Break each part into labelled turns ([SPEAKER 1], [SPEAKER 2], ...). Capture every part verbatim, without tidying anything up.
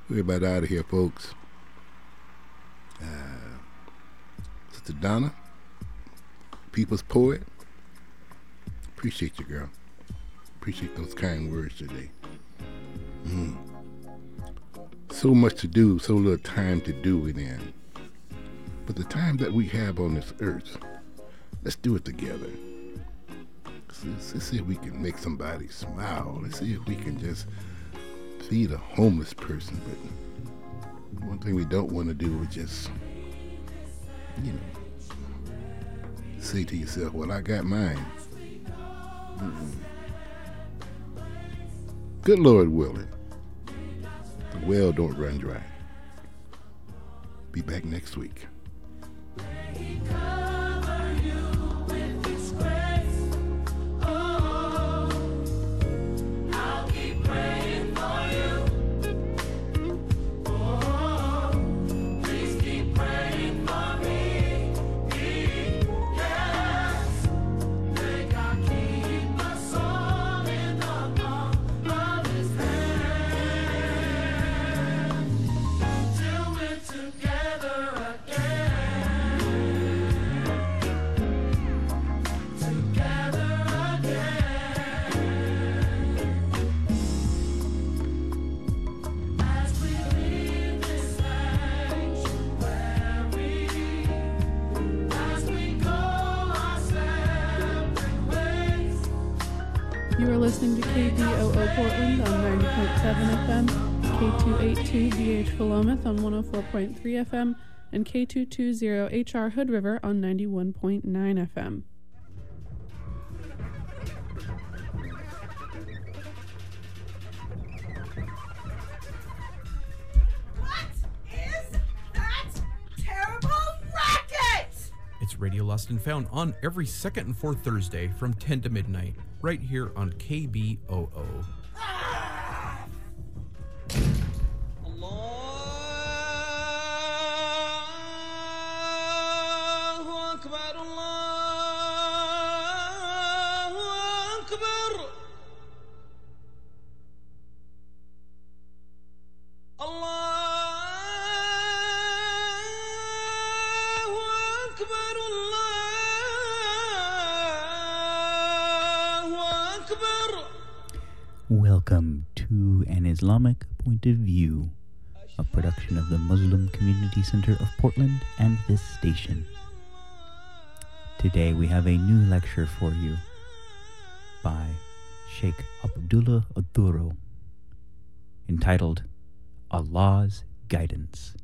[SPEAKER 1] We're about out of here, folks. Uh, Sister Donna, People's Poet. Appreciate you, girl. Appreciate those kind words today. Mm. So much to do, so little time to do it in. But the time that we have on this earth, let's do it together. Let's, let's see if we can make somebody smile. Let's see if we can just feed a homeless person. But one thing we don't want to do is just, you know, say to yourself, well, I got mine. Mm-mm. Good Lord willing, the well don't run dry. Be back next week.
[SPEAKER 2] You are listening to K B O O Portland on ninety point seven F M, K two eighty-two B H Philomath on one oh four point three F M, and K two twenty H R Hood River on ninety-one point nine F M.
[SPEAKER 3] It's Radio Lost and Found on every second and fourth Thursday from ten to midnight, right here on K B O O.
[SPEAKER 4] Welcome to An Islamic Point of View, a production of the Muslim Community Center of Portland and this station. Today we have a new lecture for you by Sheikh Abdullah Aduro, entitled Allah's Guidance.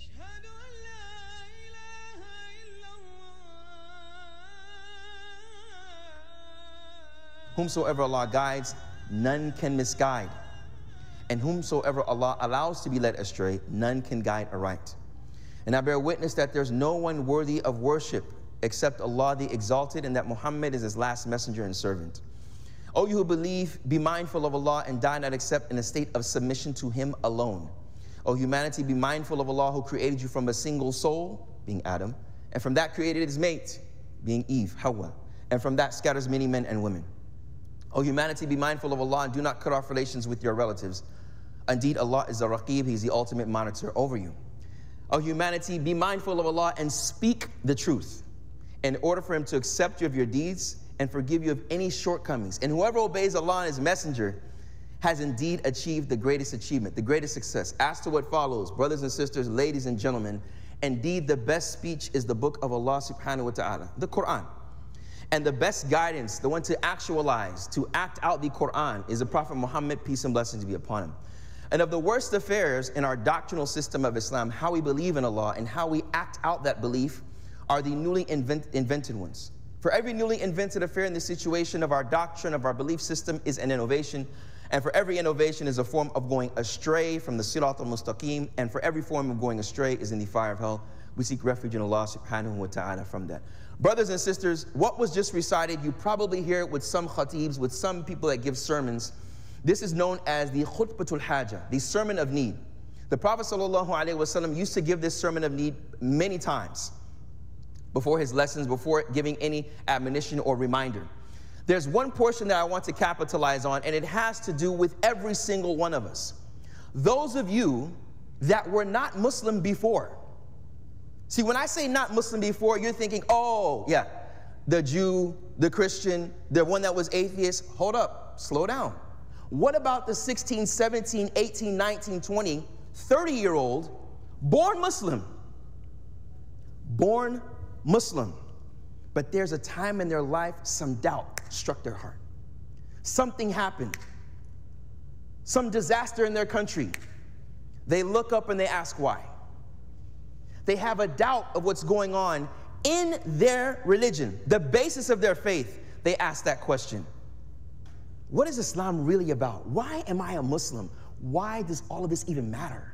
[SPEAKER 5] Whomsoever Allah guides, none can misguide. And whomsoever Allah allows to be led astray, none can guide aright. And I bear witness that there's no one worthy of worship except Allah the Exalted, and that Muhammad is his last messenger and servant. O you who believe, be mindful of Allah and die not except in a state of submission to Him alone. O humanity, be mindful of Allah who created you from a single soul, being Adam, and from that created his mate, being Eve, Hawa, and from that scatters many men and women. O humanity, be mindful of Allah and do not cut off relations with your relatives. Indeed, Allah is the Raqib, He's the ultimate monitor over you. O humanity, be mindful of Allah and speak the truth in order for Him to accept you of your deeds and forgive you of any shortcomings. And whoever obeys Allah and His messenger has indeed achieved the greatest achievement, the greatest success. As to what follows, brothers and sisters, ladies and gentlemen, indeed the best speech is the book of Allah subhanahu wa ta'ala, the Quran. And the best guidance, the one to actualize, to act out the Quran, is the Prophet Muhammad, peace and blessings be upon him. And of the worst affairs in our doctrinal system of Islam, how we believe in Allah and how we act out that belief, are the newly invent, invented ones. For every newly invented affair in the situation of our doctrine, of our belief system, is an innovation. And for every innovation is a form of going astray from the Sirat al-Mustaqim. And for every form of going astray is in the fire of hell. We seek refuge in Allah subhanahu wa ta'ala from that. Brothers and sisters, what was just recited, you probably hear it with some khatibs, with some people that give sermons. This is known as the Khutbatul Hajah, the sermon of need. The Prophet sallallahu alaihi wasallam used to give this sermon of need many times before his lessons, before giving any admonition or reminder. There's one portion that I want to capitalize on, and it has to do with every single one of us. Those of you that were not Muslim before. See, when I say not Muslim before, you're thinking, oh, yeah, the Jew, the Christian, the one that was atheist. Hold up, slow down. What about the sixteen, seventeen, eighteen, nineteen, twenty, thirty-year-old born Muslim? Born Muslim. But there's a time in their life some doubt struck their heart. Something happened. Some disaster in their country. They look up and they ask why. They have a doubt of what's going on in their religion, the basis of their faith. They ask that question. What is Islam really about? Why am I a Muslim? Why does all of this even matter?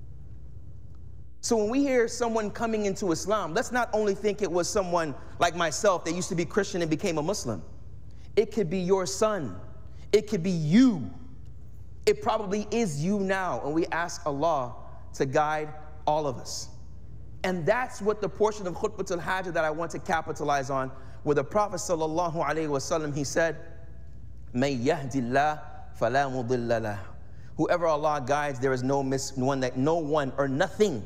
[SPEAKER 5] So when we hear someone coming into Islam, let's not only think it was someone like myself that used to be Christian and became a Muslim. It could be your son. It could be you. It probably is you now. And we ask Allah to guide all of us. And that's what the portion of Khutbatul Hajj that I want to capitalize on, where the Prophet sallallahu alaihi wasallam, he said, "May yahdillah fala mudilla lah." Whoever Allah guides, there is no miss one that no one or nothing,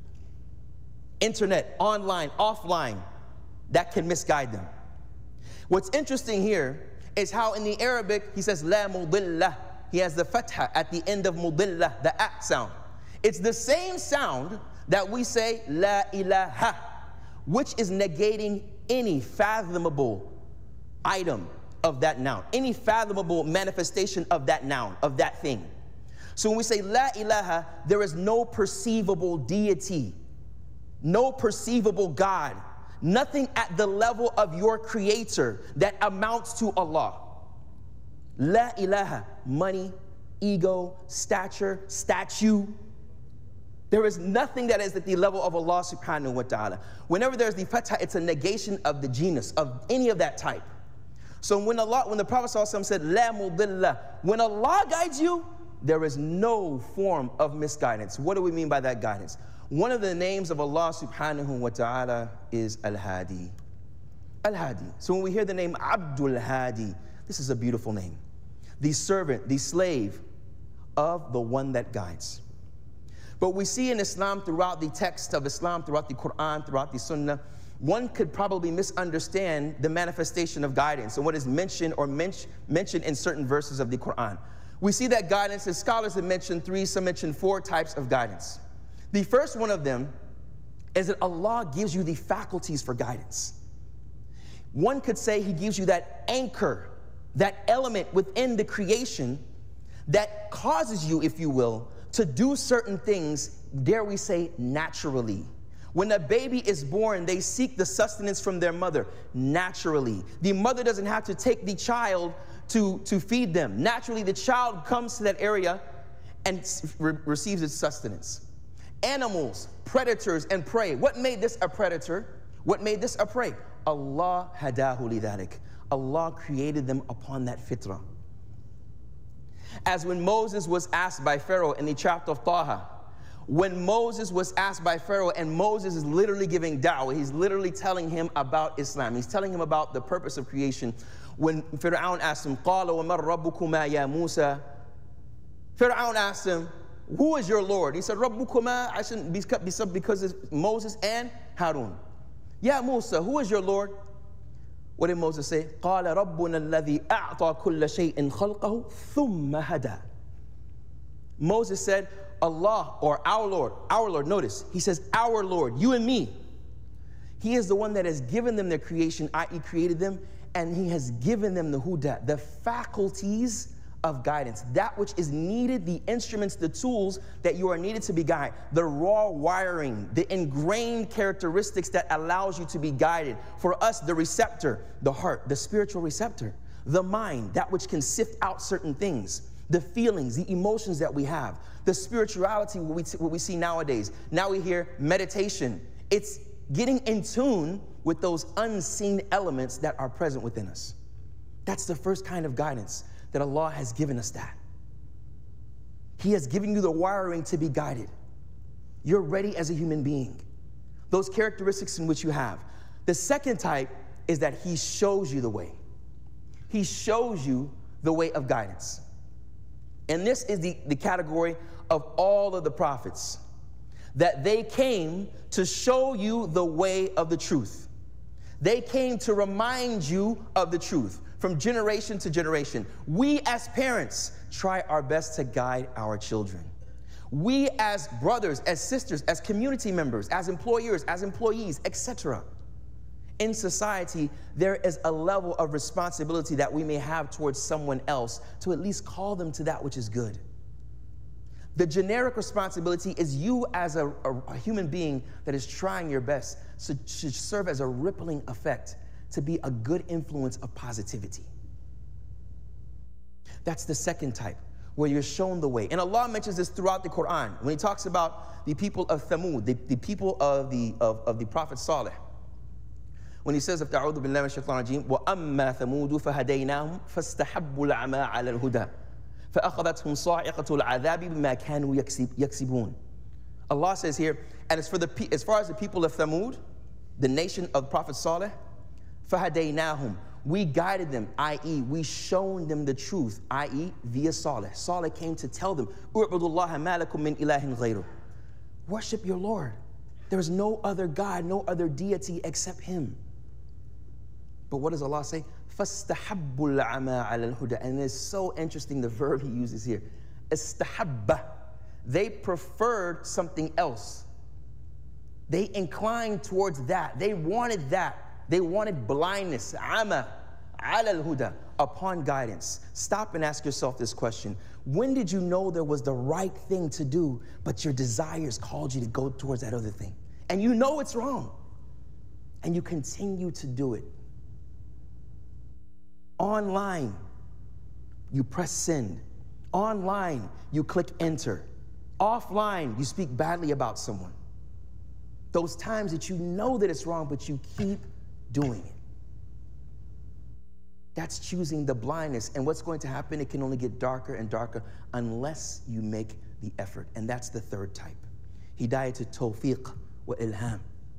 [SPEAKER 5] internet, online, offline, that can misguide them. What's interesting here is how in the Arabic he says la mudilla. He has the fatha at the end of mudilla, the a sound. It's the same sound that we say la ilaha, which is negating any fathomable item of that noun, any fathomable manifestation of that noun, of that thing. So when we say la ilaha, there is no perceivable deity, no perceivable God, nothing at the level of your creator that amounts to Allah. La ilaha, money, ego, stature, statue. There is nothing that is at the level of Allah subhanahu wa ta'ala. Whenever there's the fatha, it's a negation of the genus, of any of that type. So when Allah, when the Prophet ﷺ said, La mudilla, when Allah guides you, there is no form of misguidance. What do we mean by that guidance? One of the names of Allah subhanahu wa ta'ala is Al-Hadi. Al-Hadi. So when we hear the name Abdul Hadi, this is a beautiful name. The servant, the slave of the one that guides. But we see in Islam, throughout the text of Islam, throughout the Quran, throughout the Sunnah, one could probably misunderstand the manifestation of guidance and what is mentioned or men mentioned in certain verses of the Quran. We see that guidance, as scholars have mentioned three, some mention four types of guidance. The first one of them is that Allah gives you the faculties for guidance. One could say He gives you that anchor, that element within the creation that causes you, if you will, to do certain things, dare we say, naturally. When a baby is born, they seek the sustenance from their mother naturally. The mother doesn't have to take the child to, to feed them. Naturally, the child comes to that area and re receives its sustenance. Animals, predators, and prey. What made this a predator? What made this a prey? Allah hadahu lidhalik. Allah created them upon that fitrah. As when Moses was asked by Pharaoh in the chapter of Taha, when Moses was asked by Pharaoh, and Moses is literally giving da'wah, he's literally telling him about Islam. He's telling him about the purpose of creation. When Pharaoh asked him, قَالَ وَمَنْ رَبُّكُمَا يَا مُوسَى, Pharaoh asked him, who is your Lord? He said, رَبُّكُمَا, I shouldn't be because it's Moses and Harun. Ya Musa, who is your Lord? What did Moses say? قَالَ رَبُّنَا الَّذِي أَعْطَى كُلَّ شَيْءٍ خَلْقَهُ ثُمَّ هَدَى. Moses said, Allah, or our Lord, our Lord, notice, he says, our Lord, you and me. He is the one that has given them their creation, that is created them, and he has given them the huda, the faculties of guidance, that which is needed, the instruments, the tools that you are needed to be guided, the raw wiring, the ingrained characteristics that allows you to be guided. For us, the receptor, the heart, the spiritual receptor, the mind, that which can sift out certain things, the feelings, the emotions that we have, the spirituality, what we, what we see nowadays. Now we hear meditation. It's getting in tune with those unseen elements that are present within us. That's the first kind of guidance, that Allah has given us that. He has given you the wiring to be guided. You're ready as a human being. Those characteristics in which you have. The second type is that He shows you the way. He shows you the way of guidance. And this is the, the category of all of the prophets, that they came to show you the way of the truth. They came to remind you of the truth from generation to generation. We as parents try our best to guide our children. We as brothers, as sisters, as community members, as employers, as employees, et cetera. In society, there is a level of responsibility that we may have towards someone else to at least call them to that which is good. The generic responsibility is you as a, a, a human being that is trying your best to, to serve as a rippling effect, to be a good influence of positivity. That's the second type, where you're shown the way. And Allah mentions this throughout the Quran. When he talks about the people of Thamud, the, the people of the, of, of the Prophet Saleh, when he says, أعوذ بالله من الشيطان الرجيم وأما ثمود فهديناهم فاستحبوا العمى على الهدى فأخذتهم صاعقة العذاب بما كانوا يكسبون. Allah says here, and as for the as far as the people of Thamud, the nation of Prophet Saleh, فهديناهم, we guided them, that is, we shown them the truth, that is, via Saleh. Saleh came to tell them, اعبدوا الله ما لكم من إله غيره. Worship your Lord. There is no other God, no other deity except Him. But what does Allah say? فَاسْتَحَبُّ الْعَمَى عَلَى الْهُدَى. And it's so interesting the verb He uses here. استحب. They preferred something else. They inclined towards that. They wanted that. They wanted blindness. عَمَى عَلَى الْهُدَى. Upon guidance. Stop and ask yourself this question. When did you know there was the right thing to do, but your desires called you to go towards that other thing? And you know it's wrong. And you continue to do it. Online, you press send. Online, you click enter. Offline, you speak badly about someone. Those times that you know that it's wrong, but you keep doing it. That's choosing the blindness. And what's going to happen? It can only get darker and darker unless you make the effort. And that's the third type. Hidayat tawfiq wa ilham.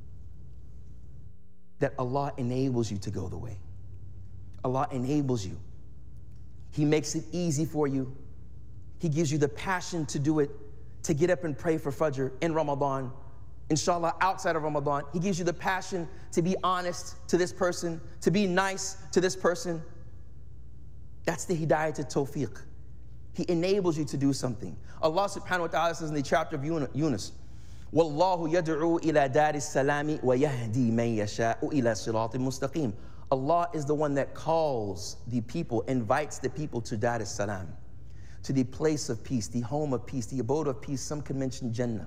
[SPEAKER 5] That Allah enables you to go the way. Allah enables you. He makes it easy for you. He gives you the passion to do it, to get up and pray for Fajr in Ramadan. Inshallah, outside of Ramadan, He gives you the passion to be honest to this person, to be nice to this person. That's the Hidayat al-Tawfiq. He enables you to do something. Allah subhanahu wa ta'ala says in the chapter of Yunus, وَاللَّهُ يَدْعُو إِلَى دَارِ السَّلَامِ وَيَهْدِي مَن يَشَاءُ إِلَى صِرَاطٍ مُسْتَقِيمٍ. Allah is the one that calls the people, invites the people to Dar es-Salam, to the place of peace, the home of peace, the abode of peace. Some can mention Jannah.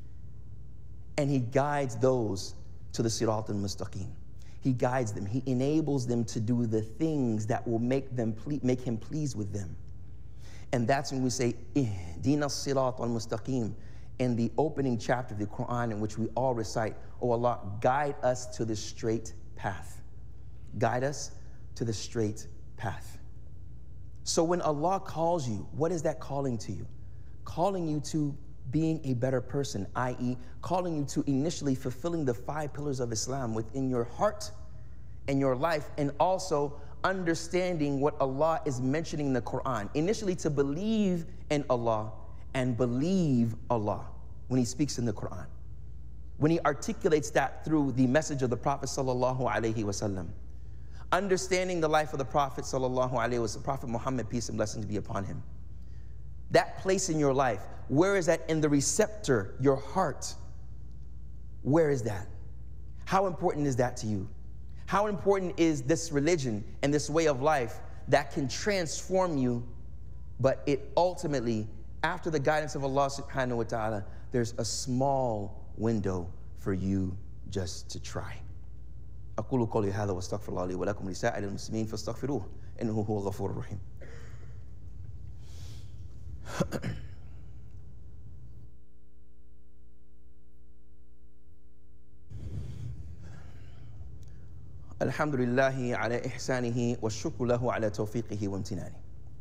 [SPEAKER 5] And He guides those to the Sirat al-Mustaqim. He guides them. He enables them to do the things that will make them ple- make Him pleased with them. And that's when we say, Ihdina as-Sirat al-Mustaqim, in the opening chapter of the Quran, in which we all recite, Oh Allah, guide us to the straight path. Guide us to the straight path. So when Allah calls you, what is that calling to you? Calling you to being a better person, that is, calling you to initially fulfilling the five pillars of Islam within your heart and your life, and also understanding what Allah is mentioning in the Quran. Initially to believe in Allah and believe Allah when He speaks in the Quran. When He articulates that through the message of the Prophet sallallahu alaihi wasallam. Understanding the life of the Prophet sallallahu alaihi wasallam, Prophet Muhammad, peace and blessings be upon him. That place in your life, where is that in the receptor, your heart? Where is that? How important is that to you? How important is this religion and this way of life that can transform you, but it ultimately, after the guidance of Allah subhanahu wa ta'ala, there's a small window for you just to try. أقول قولي هذا واستغفر الله لي ولكم لسائر المسلمين فاستغفروه إنه هو الغفور الرحيم. الحمد لله على إحسانه والشكر له على توفيقه وامتنانه.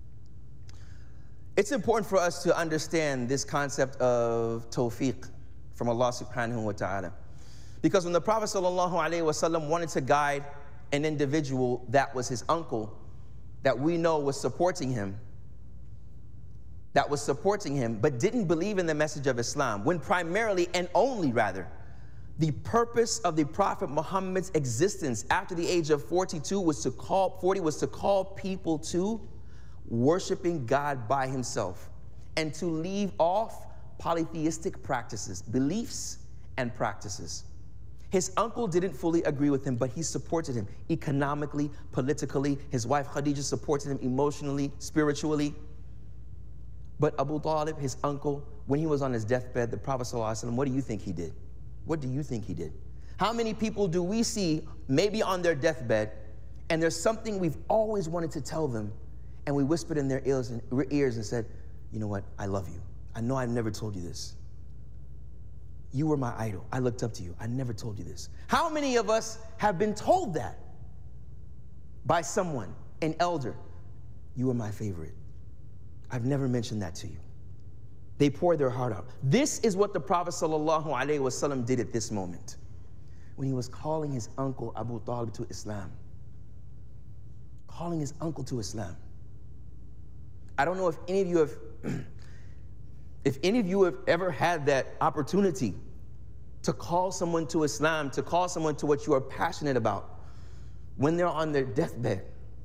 [SPEAKER 5] It's important for us to understand this concept of tawfiq from Allah subhanahu wa ta'ala. Because when the Prophet sallallahu alaihi wasallam wanted to guide an individual that was his uncle, that we know was supporting him, that was supporting him, but didn't believe in the message of Islam, when primarily and only rather, the purpose of the Prophet Muhammad's existence after the age of forty-two was to call, forty was to call people to worshiping God by himself and to leave off polytheistic practices, beliefs and practices. His uncle didn't fully agree with him, but he supported him economically, politically. His wife Khadija supported him emotionally, spiritually. But Abu Talib, his uncle, when he was on his deathbed, the Prophet ﷺ, what do you think he did? What do you think he did? How many people do we see maybe on their deathbed, and there's something we've always wanted to tell them, and we whispered in their ears and, ears and said, you know what, I love you. I know I've never told you this. You were my idol. I looked up to you. I never told you this. How many of us have been told that by someone, an elder? You were my favorite. I've never mentioned that to you. They poured their heart out. This is what the Prophet ﷺ did at this moment when he was calling his uncle Abu Talib to Islam. Calling his uncle to Islam. I don't know if any of you have if any of you have ever had that opportunity to call someone to Islam, to call someone to what you are passionate about when they're on their deathbed.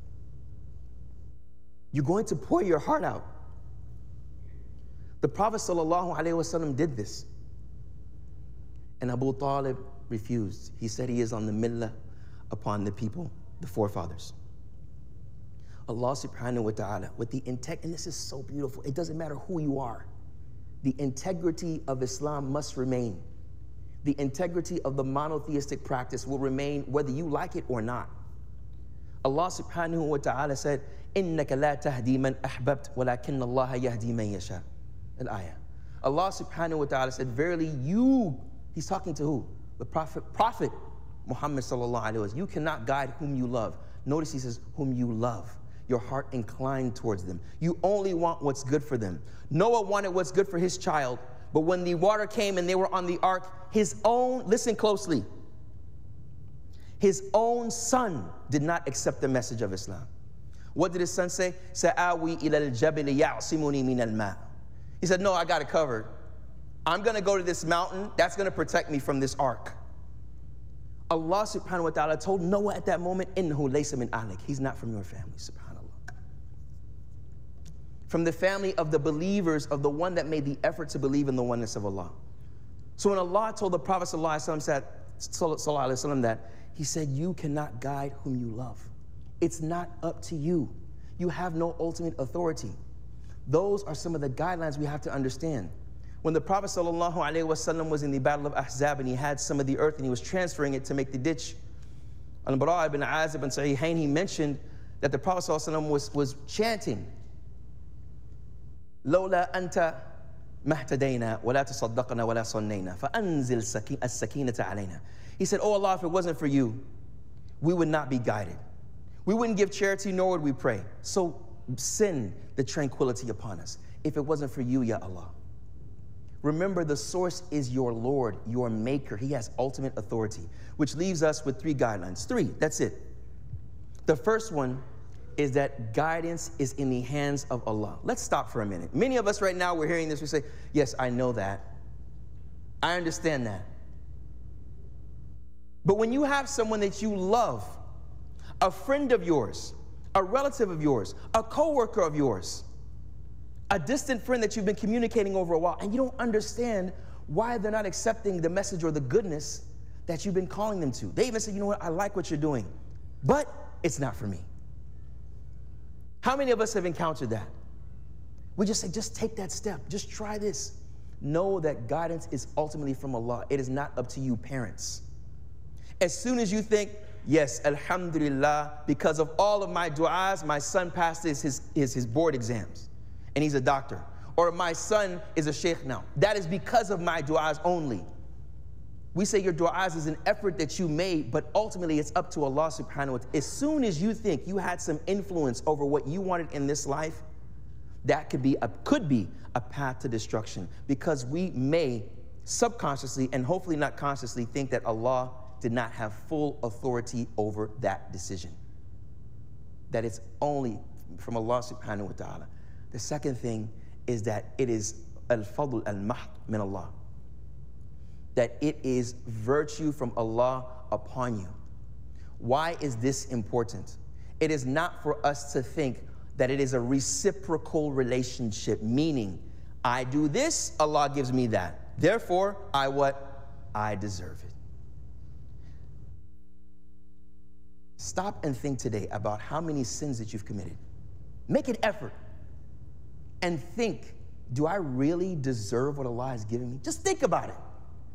[SPEAKER 5] You're going to pour your heart out. The Prophet ﷺ did this. And Abu Talib refused. He said he is on the millah upon the people, the forefathers. Allah subhanahu wa ta'ala, with the integrity, and this is so beautiful, it doesn't matter who you are. The integrity of Islam must remain. The integrity of the monotheistic practice will remain whether you like it or not. Allah subhanahu wa ta'ala said, إِنَّكَ لَا تَهْدِي مَنْ أَحْبَبْتَ وَلَكِنَّ اللَّهَ يَهْدِي مَنْ يَشَاءُ. Al-ayah. Allah subhanahu wa ta'ala said, verily you, he's talking to who? The Prophet, Prophet Muhammad sallallahu alayhi wa sallam. You cannot guide whom you love. Notice he says, whom you love. Your heart inclined towards them. You only want what's good for them. Noah wanted what's good for his child, but when the water came and they were on the ark, his own, listen closely, his own son did not accept the message of Islam. What did his son say? Sa'awi ila al-jabal ya'simuni min al-ma'. He said, no, I got it covered. I'm going to go to this mountain. That's going to protect me from this ark. Allah subhanahu wa ta'ala told Noah at that moment, innahu laysa min ahlik. He's not from your family, subhanAllah. From the family of the believers, of the one that made the effort to believe in the oneness of Allah. So when Allah told the Prophet sallallahu alaihi wasallam that, he said, you cannot guide whom you love. It's not up to you. You have no ultimate authority. Those are some of the guidelines we have to understand. When the Prophet sallallahu alaihi wasallam was in the Battle of Ahzab and he had some of the earth and he was transferring it to make the ditch, Al-Bara ibn Azib and Sahihain, he mentioned that the Prophet sallallahu alaihi wasallam was, was chanting, Lola anta mahtadayna wa la tasaddaqna wa la sannayna fa anzil as-sakinata alayna. He said, oh Allah, if it wasn't for you, we would not be guided. We wouldn't give charity, nor would we pray. So send the tranquility upon us. If it wasn't for you, Ya Allah. Remember, the source is your Lord, your maker. He has ultimate authority, which leaves us with three guidelines. Three, that's it. The first one is that guidance is in the hands of Allah. Let's stop for a minute. Many of us right now, we're hearing this, we say, yes, I know that. I understand that. But when you have someone that you love, a friend of yours, a relative of yours, a coworker of yours, a distant friend that you've been communicating over a while, and you don't understand why they're not accepting the message or the goodness that you've been calling them to. They even say, you know what, I like what you're doing, but it's not for me. How many of us have encountered that? We just say, just take that step, just try this. Know that guidance is ultimately from Allah. It is not up to you, parents. As soon as you think, yes, alhamdulillah, because of all of my du'as, my son passed his, his, his, his board exams, and he's a doctor. Or my son is a sheikh now. That is because of my du'as only. We say your du'as is an effort that you made, but ultimately it's up to Allah subhanahu wa ta'ala. As soon as you think you had some influence over what you wanted in this life, that could be a, could be a path to destruction, because we may subconsciously and hopefully not consciously think that Allah did not have full authority over that decision. That it's only from Allah subhanahu wa ta'ala. The second thing is that it is al-fadl al-mahd min Allah. That it is virtue from Allah upon you. Why is this important? It is not for us to think that it is a reciprocal relationship, meaning I do this, Allah gives me that. Therefore, I what? I deserve it. Stop and think today about how many sins that you've committed. Make an effort and think, do I really deserve what Allah has given me? Just think about it.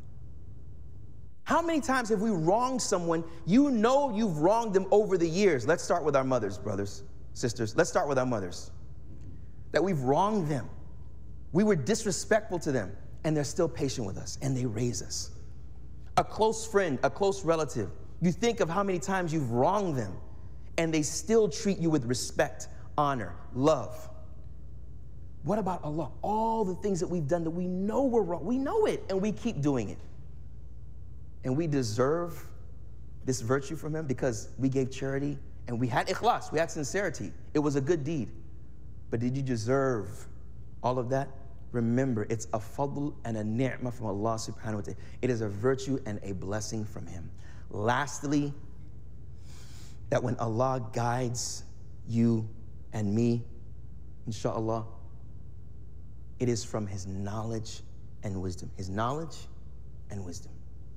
[SPEAKER 5] How many times have we wronged someone? You know you've wronged them over the years. Let's start with our mothers, brothers, sisters. Let's start with our mothers. That we've wronged them. We were disrespectful to them, and they're still patient with us, and they raise us. A close friend, a close relative, you think of how many times you've wronged them, and they still treat you with respect, honor, love. What about Allah? All the things that we've done that we know we're wrong, we know it, and we keep doing it. And we deserve this virtue from Him because we gave charity, and we had ikhlas, we had sincerity. It was a good deed. But did you deserve all of that? Remember, it's a fadl and a ni'mah from Allah subhanahu wa ta'ala. It is a virtue and a blessing from Him. Lastly, that when Allah guides you and me, inshallah, it is from His knowledge and wisdom. His knowledge and wisdom.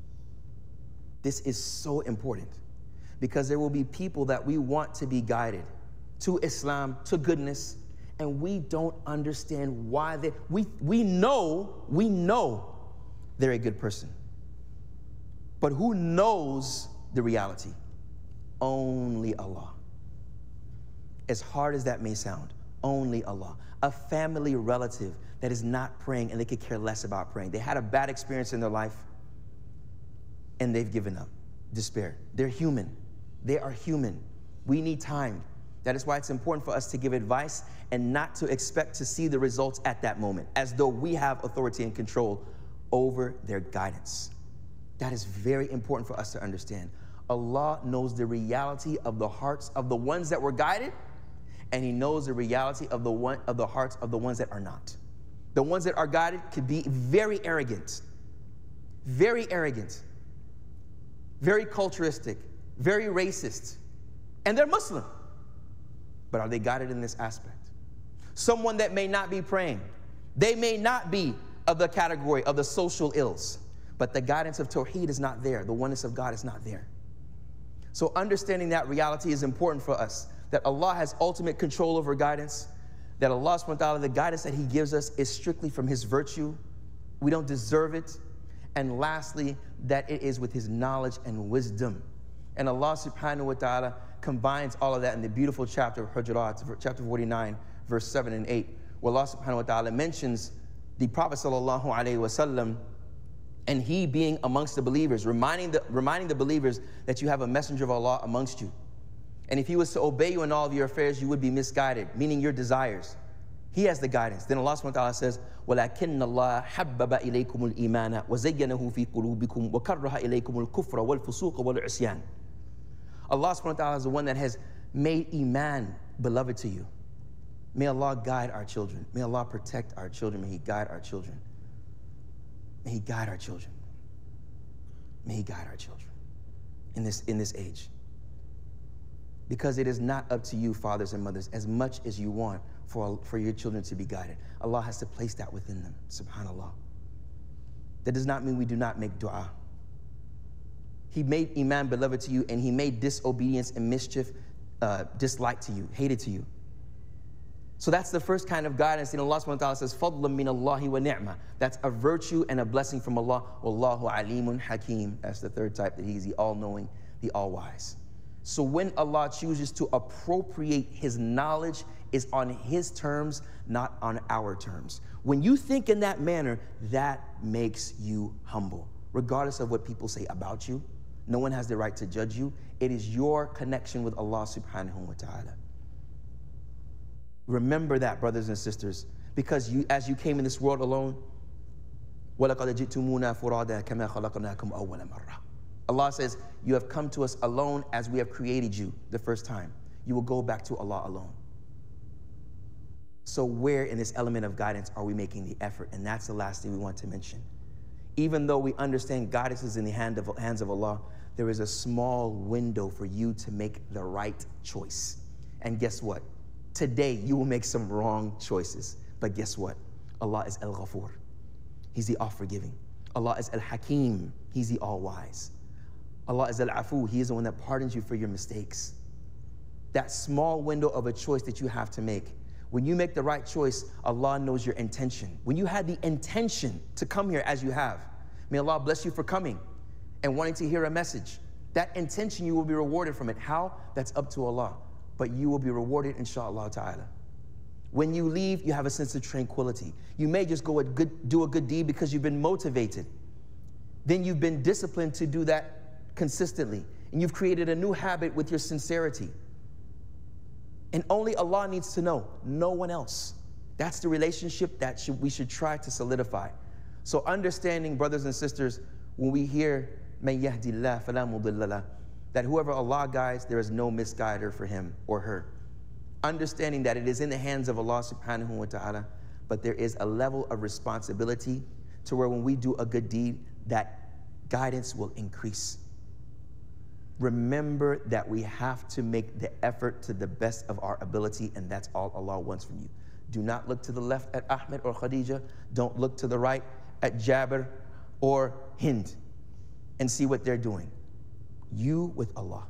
[SPEAKER 5] This is so important because there will be people that we want to be guided to Islam, to goodness, and we don't understand why they, we, we know, we know they're a good person. But who knows the reality? Only Allah. As hard as that may sound, only Allah. A family relative that is not praying and they could care less about praying. They had a bad experience in their life and they've given up, despair. They're human. They are human. We need time. That is why it's important for us to give advice and not to expect to see the results at that moment, as though we have authority and control over their guidance. That is very important for us to understand. Allah knows the reality of the hearts of the ones that were guided, and He knows the reality of the one of the hearts of the ones that are not. The ones that are guided could be very arrogant, very arrogant, very culturistic, very racist, and they're Muslim. But are they guided in this aspect? Someone that may not be praying, they may not be of the category of the social ills, but the guidance of Tawheed is not there. The oneness of God is not there. So understanding that reality is important for us, that Allah has ultimate control over guidance, that Allah subhanahu wa ta'ala, the guidance that He gives us is strictly from His virtue. We don't deserve it. And lastly, that it is with His knowledge and wisdom. And Allah subhanahu wa ta'ala combines all of that in the beautiful chapter of Hujurat, chapter forty-nine, verse seven and eight, where Allah subhanahu wa ta'ala mentions the Prophet sallallahu alaihi wasallam and he being amongst the believers, reminding the, reminding the believers that you have a messenger of Allah amongst you. And if he was to obey you in all of your affairs, you would be misguided, meaning your desires. He has the guidance. Then Allah subhanahu wa ta'ala says, وَلَكِنَّ اللَّهَ حَبَّبَ إِلَيْكُمُ الْإِيمَانَ وَزَيَّنَهُ فِي قُلُوبِكُمْ وَكَرَّهَ إِلَيْكُمُ الْكُفْرَ وَالْفُسُوقَ وَالْعِصْيَانَ. Allah subhanahu wa ta'ala is the one that has made Iman beloved to you. May Allah guide our children. May Allah protect our children. May He guide our children. May He guide our children. May He guide our children in this, in this age. Because it is not up to you, fathers and mothers, as much as you want for, for your children to be guided. Allah has to place that within them, subhanAllah. That does not mean we do not make dua. He made Iman beloved to you, and He made disobedience and mischief uh, disliked to you, hated to you. So that's the first kind of guidance. And Allah subhanahu wa ta'ala says, فَضْلًا مِّنَ اللَّهِ وَنِعْمَةً. That's a virtue and a blessing from Allah. وَاللَّهُ عَلِيمٌ حَكِيمٌ. That's the third type, that He is the all-knowing, the all-wise. So when Allah chooses to appropriate His knowledge, is on His terms, not on our terms. When you think in that manner, that makes you humble. Regardless of what people say about you, no one has the right to judge you. It is your connection with Allah subhanahu wa ta'ala. Remember that, brothers and sisters, because you, as you came in this world alone, وَلَقَدْ جِئْتُمُونَا فُرَادًا كَمَا خَلَقْنَاكُمْ أَوَّلَ مَرَّةٍ. Allah says, you have come to us alone as we have created you the first time. You will go back to Allah alone. So where in this element of guidance are we making the effort? And that's the last thing we want to mention. Even though we understand guidance is in the hand of, hands of Allah, there is a small window for you to make the right choice. And guess what? Today, you will make some wrong choices. But guess what? Allah is Al-Ghafur. He's the all-forgiving. Allah is Al-Hakim. He's the all-wise. Allah is Al-Afu. He is the one that pardons you for your mistakes. That small window of a choice that you have to make. When you make the right choice, Allah knows your intention. When you had the intention to come here as you have, may Allah bless you for coming and wanting to hear a message. That intention, you will be rewarded from it. How? That's up to Allah. But you will be rewarded, inshallah ta'ala. When you leave, you have a sense of tranquility. You may just go a good, do a good deed because you've been motivated. Then you've been disciplined to do that consistently. And you've created a new habit with your sincerity. And only Allah needs to know, no one else. That's the relationship that should, we should try to solidify. So understanding, brothers and sisters, when we hear, مَن يَهْدِ اللَّهِ فَلَا مُضِلَّ لَهُ, that whoever Allah guides, there is no misguider for him or her. Understanding that it is in the hands of Allah subhanahu wa ta'ala, but there is a level of responsibility to where when we do a good deed, that guidance will increase. Remember that we have to make the effort to the best of our ability, and that's all Allah wants from you. Do not look to the left at Ahmed or Khadija. Don't look to the right at Jabir or Hind and see what they're doing. You with Allah.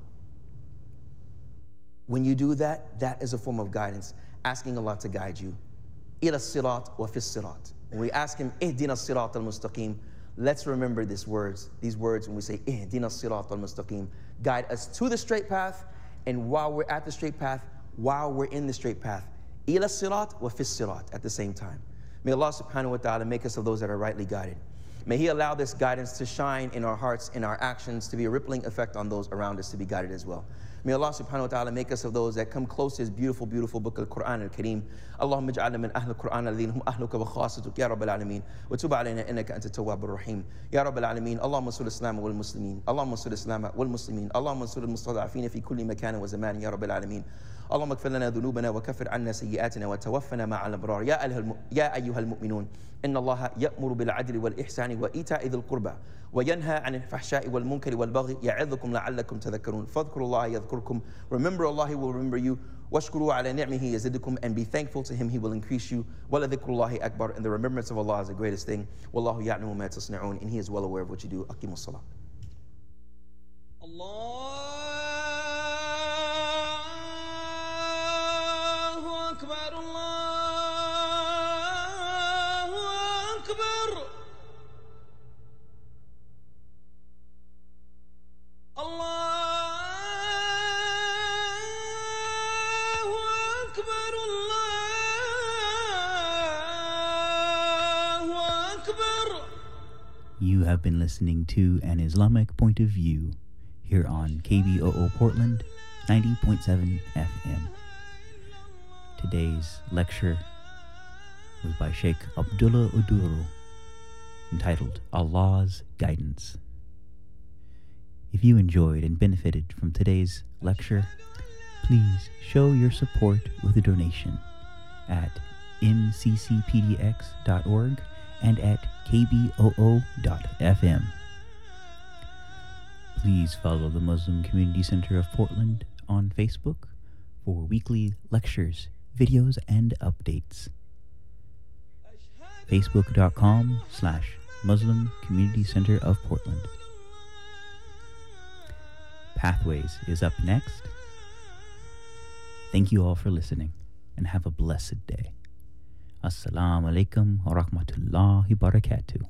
[SPEAKER 5] When you do that, that is a form of guidance, asking Allah to guide you. Ila sirat wa fis sirat. When we ask Him, Ihdina sirat al-mustaqim, let's remember these words, these words when we say, Ihdina sirat al-mustaqim, guide us to the straight path, and while we're at the straight path, while we're in the straight path, ila sirat wa fis sirat at the same time. May Allah subhanahu wa ta'ala make us of those that are rightly guided. May He allow this guidance to shine in our hearts, in our actions, to be a rippling effect on those around us to be guided as well. May Allah subhanahu wa ta'ala make us of those that come close to His beautiful, beautiful book, Al-Quran Al-Kareem. Allahumma ij'alna min ahli al-Quran alladhina hum ahluka wa khassatuk ya Rabbal Alameen. Wa tub alayna innaka anta tawwabur rahim. Ya Rabbal Alameen. Allahumma ansur al-Islam wal Muslimin. Allahumma ansur al-Islam wal Muslimin. Allahumma ansur al-mustada'afina fi kulli makan wa zaman ya Rabbal Alameen. اللهم اغفر لنا ذنوبنا وكفر عنا سيئاتنا وتوفنا مع الأبرار يا يا أيها المؤمنون إن الله يأمر بالعدل والإحسان وإيتاء ذي القربى وينهى عن الفحشاء والمنكر والبغي يعظكم لعلكم تذكرون فاذكروا الله يذكركم. Remember Allah, He will remember you. واشكروا على نعمه يزدكم, and be thankful to Him, He will increase you. ولذكر الله أكبر, and the remembrance of Allah is the greatest thing. والله يعلم ما تصنعون, and He is well aware of what you do. أقيموا الصلاة.
[SPEAKER 6] Allah أكبر الله أكبر الله أكبر الله أكبر.
[SPEAKER 4] You have been listening to An Islamic Point of View here on K B O O Portland ninety point seven F M. Today's lecture was by Sheikh Abdullah Uduru, entitled Allah's Guidance. If you enjoyed and benefited from today's lecture, please show your support with a donation at m c c p d x dot org and at k b o o dot f m. Please follow the Muslim Community Center of Portland on Facebook for weekly lectures, videos, and updates. Facebook.com slash Muslim Community Center of Portland. Pathways is up next. Thank you all for listening, and have a blessed day. Assalamu alaikum wa rahmatullahi wa barakatuh.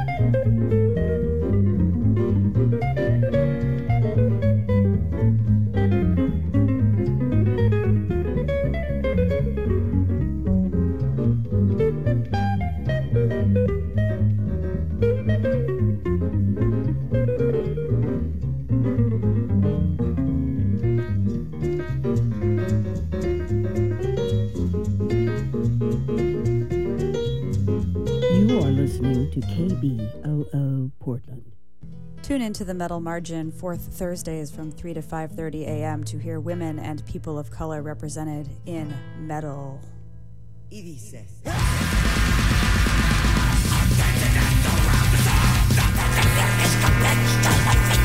[SPEAKER 7] To K B O O Portland.
[SPEAKER 8] Tune into the Metal Margin fourth Thursdays from three to five thirty a.m. to hear women and people of color represented in metal.
[SPEAKER 9] Y dice.